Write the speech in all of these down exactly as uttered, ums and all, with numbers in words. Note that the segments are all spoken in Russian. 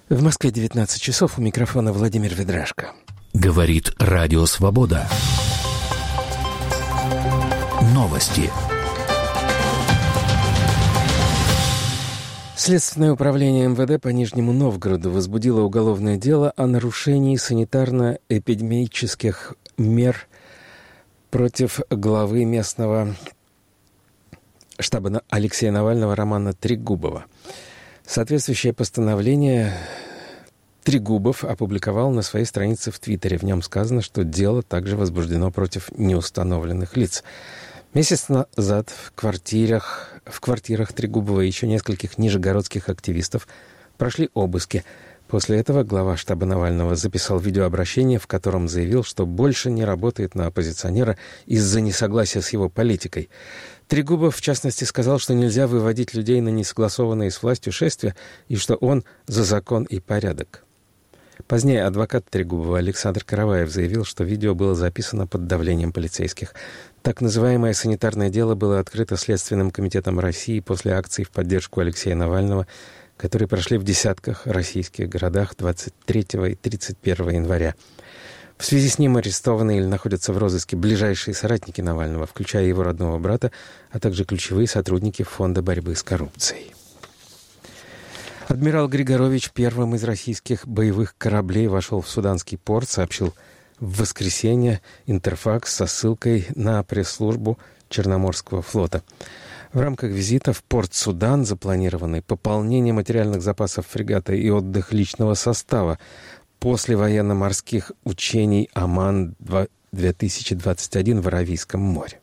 В Москве девятнадцать часов, у микрофона Владимир Ведрашко. Говорит Радио Свобода. Новости. Следственное управление эм вэ дэ по Нижнему Новгороду возбудило уголовное дело о нарушении санитарно-эпидемиологических мер против главы местного штаба Алексея Навального Романа Трегубова. Соответствующее постановление Трегубов опубликовал на своей странице в Твиттере. В нем сказано, что дело также возбуждено против неустановленных лиц. Месяц назад в квартирах, в квартирах Трегубова и еще нескольких нижегородских активистов прошли обыски. После этого глава штаба Навального записал видеообращение, в котором заявил, что больше не работает на оппозиционера из-за несогласия с его политикой. Трегубов, в частности, сказал, что нельзя выводить людей на несогласованные с властью шествия и что он за закон и порядок. Позднее адвокат Трегубова Александр Караваев заявил, что видео было записано под давлением полицейских. Так называемое санитарное дело было открыто Следственным комитетом России после акций в поддержку Алексея Навального, которые прошли в десятках российских городах двадцать третьего и тридцать первого января. В связи с ним арестованы или находятся в розыске ближайшие соратники Навального, включая его родного брата, а также ключевые сотрудники Фонда борьбы с коррупцией. Адмирал Григорович первым из российских боевых кораблей вошел в суданский порт, сообщил в воскресенье Интерфакс со ссылкой на пресс-службу Черноморского флота. В рамках визита в порт Судан запланированы пополнение материальных запасов фрегата и отдых личного состава после военно-морских учений «Оман-две тысячи двадцать один» в Аравийском море.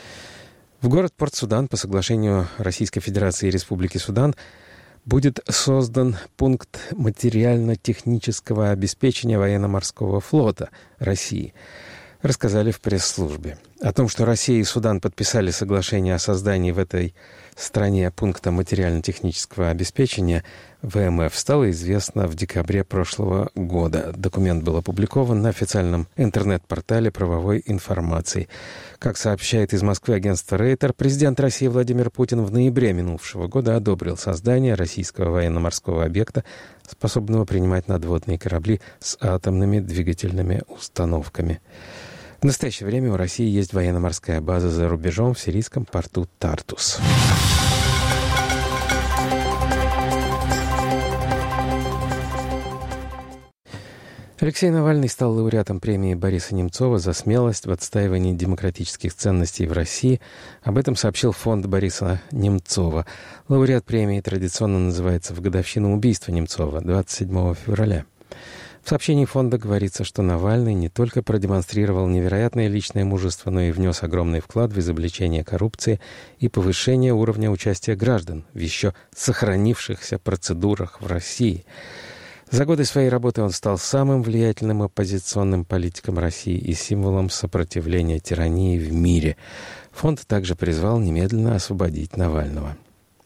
В город Порт-Судан по соглашению Российской Федерации и Республики Судан будет создан пункт материально-технического обеспечения военно-морского флота России, рассказали в пресс-службе. О том, что Россия и Судан подписали соглашение о создании в этой стране пункта материально-технического обеспечения вэ эм эф, стало известно в декабре прошлого года. Документ был опубликован на официальном интернет-портале правовой информации. Как сообщает из Москвы агентство Рейтер, президент России Владимир Путин в ноябре минувшего года одобрил создание российского военно-морского объекта, способного принимать надводные корабли с атомными двигательными установками. В настоящее время у России есть военно-морская база за рубежом в сирийском порту Тартус. Алексей Навальный стал лауреатом премии Бориса Немцова за смелость в отстаивании демократических ценностей в России. Об этом сообщил фонд Бориса Немцова. Лауреат премии традиционно называется в годовщину убийства Немцова, двадцать седьмого февраля. В сообщении фонда говорится, что Навальный не только продемонстрировал невероятное личное мужество, но и внес огромный вклад в изобличение коррупции и повышение уровня участия граждан в еще сохранившихся процедурах в России. За годы своей работы он стал самым влиятельным оппозиционным политиком России и символом сопротивления тирании в мире. Фонд также призвал немедленно освободить Навального.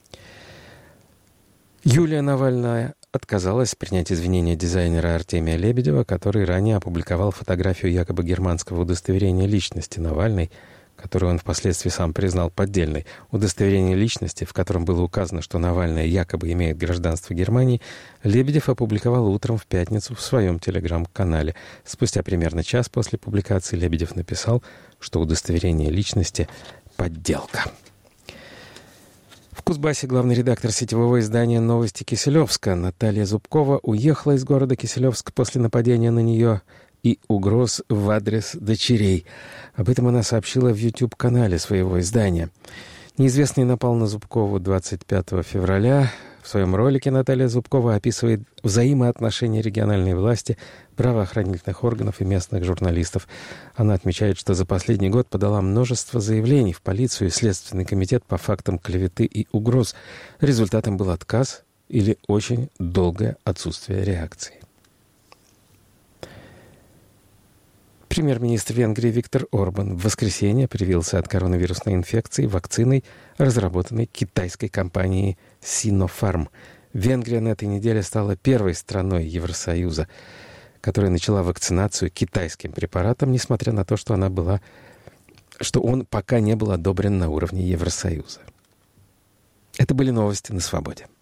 Юлия Навальная отказалась принять извинения дизайнера Артемия Лебедева, который ранее опубликовал фотографию якобы германского удостоверения личности Навальной, которую он впоследствии сам признал поддельной. Удостоверение личности, в котором было указано, что Навальная якобы имеет гражданство Германии, Лебедев опубликовал утром в пятницу в своем телеграм-канале. Спустя примерно час после публикации Лебедев написал, что удостоверение личности — подделка. В Кузбассе главный редактор сетевого издания «Новости Киселевска» Наталья Зубкова уехала из города Киселевск после нападения на нее и угроз в адрес дочерей. Об этом она сообщила в YouTube-канале своего издания. Неизвестный напал на Зубкову двадцать пятого февраля. В своем ролике Наталья Зубкова описывает взаимоотношения региональной власти, правоохранительных органов и местных журналистов. Она отмечает, что за последний год подала множество заявлений в полицию и Следственный комитет по фактам клеветы и угроз. Результатом был отказ или очень долгое отсутствие реакции. Премьер-министр Венгрии Виктор Орбан в воскресенье привился от коронавирусной инфекции вакциной, разработанной китайской компанией Sinopharm. Венгрия на этой неделе стала первой страной Евросоюза, которая начала вакцинацию китайским препаратом, несмотря на то, что она была, что он пока не был одобрен на уровне Евросоюза. Это были новости на Свободе.